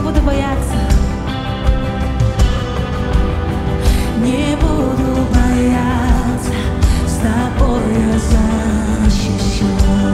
буду бояться. Не буду бояться, с тобой я защищен.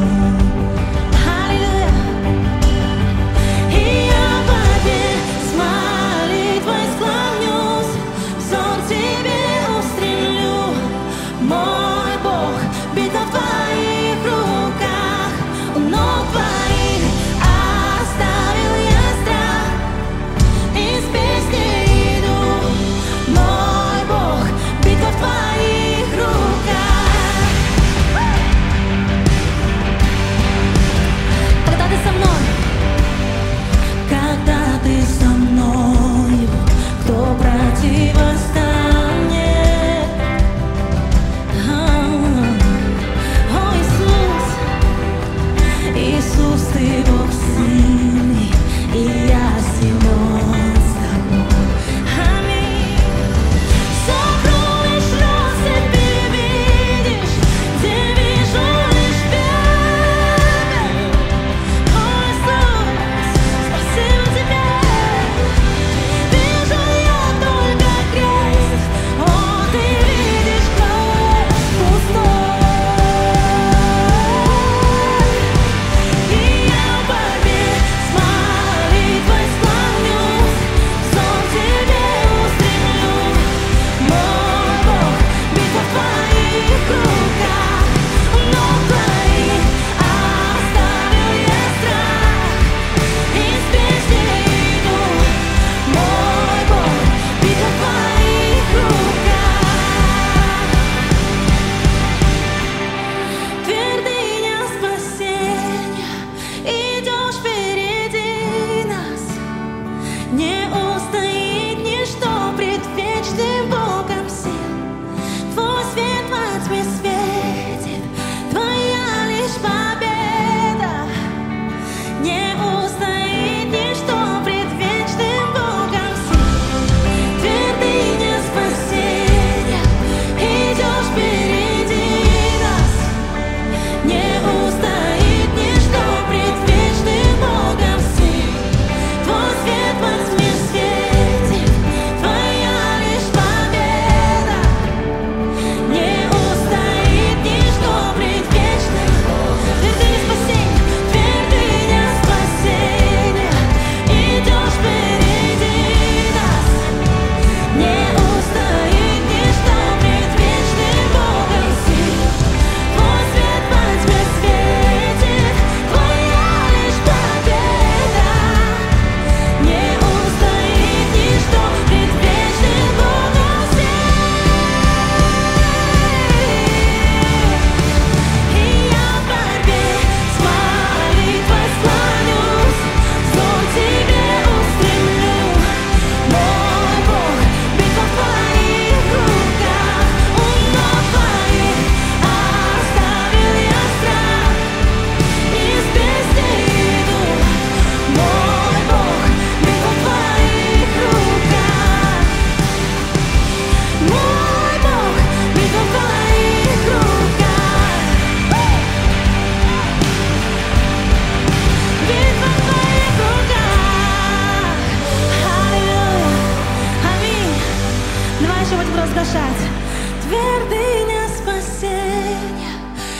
Твердыня спасения,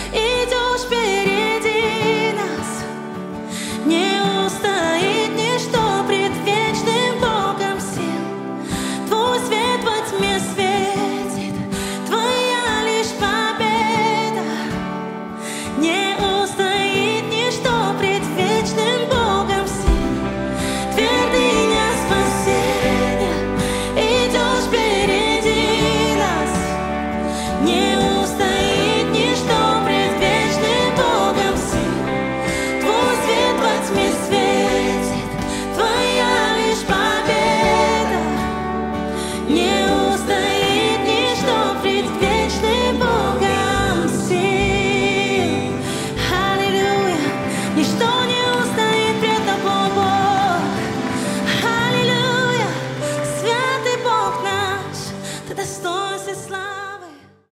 идешь впереди нас. Не устоит ничто пред вечным Богом сил. Твой свет во тьме светит, твоя лишь победа. Не устоит ничто пред вечным Богом сил. Твердыня спасения, идешь впереди нас. Не устоит ничто пред вечным Богом сил. Твой свет во тьме светит, твоя лишь победа. Не